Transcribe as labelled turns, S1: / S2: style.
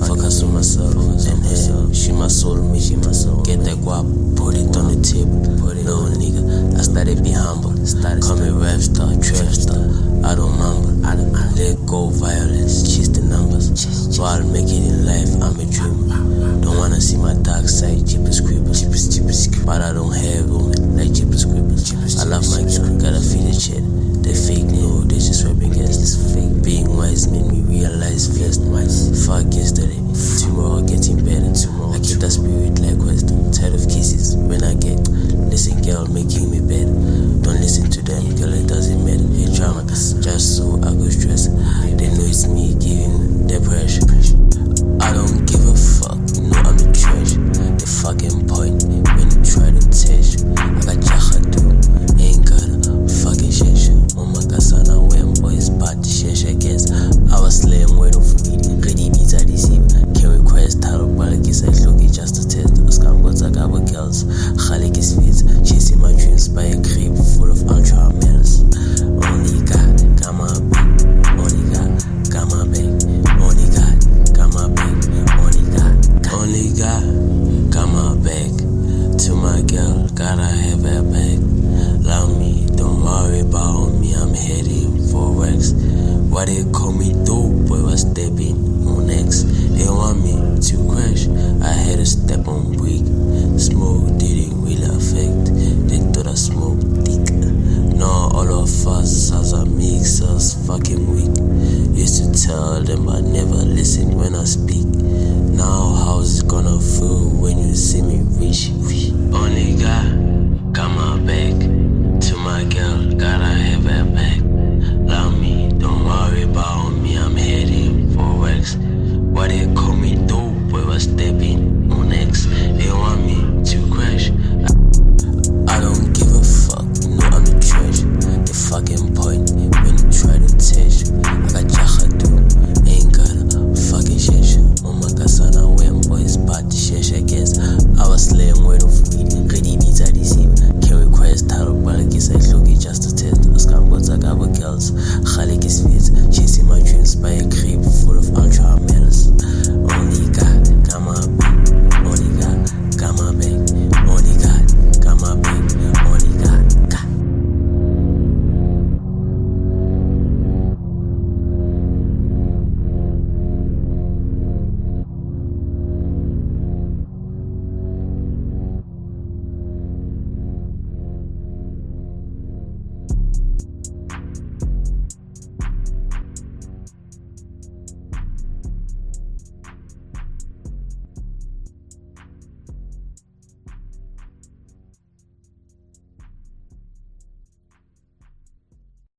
S1: Focus on myself, and she my soul, me, she my soul. Get that guap, put it on the table. No nigga, I started be humble. Call me rap star, trap star. I don't mumble, let go violence, chase the numbers. While making in life, I'm a dreamer. Don't wanna see my dark side, Jeepers Creepers. But I don't have women like Jeepers Creepers. I love my girl, gotta feed the shit. They fake, no, they just rapping gas. Being wise made me realize first. Fuck yesterday, tomorrow getting better. I keep that spirit like wisdom. Tired of kisses when I get. Listen, girl, making me better. Don't listen to them, girl, it doesn't matter. Hey, drama, just so I go stress. They know it's me giving the pressure. I don't give a fuck, no, I'm the trash. The fucking point when you try to test. I got jahadu, ain't got a fucking shit. Mama kasana when boys bad shit, I guess. I was slaying word of reading, ready beats I deceive. Can request title, but I guess I look it just to test. Scam bots I got with girls, Khalik is fit, chasing my dreams by a crib full of ultra males. Only God got my back, only God got my back, only God got my back, only God got my back. To my girl, gotta have her back. Love me, don't worry about me, I'm heading for Rex. Why they call me dope, boy was stepping on X. They want me to crash, I had to step on brick. Smoke didn't really affect, they thought I smoked thick. Now all of us as a mix us fucking weak. Used to tell them I never listen when I speak. Now how's it gonna feel when you see me reach? Only God got my back. To my girl, gotta have her back. Love me, don't worry about me, I'm heading for X. Why they call me dope, boy was stepping on X. They want me to crash. I don't give a fuck, no, I'm the trash. The fucking point when you try to test. I got jahadu, ain't got a fucking shit. Mama kasana when boys bad shit, I guess. I was slaying word of reading, ready beats I deceive. Can request title, but I guess I look it just to test. Scam bots I got with girls, Khalik is fit, chasing my dreams by a crib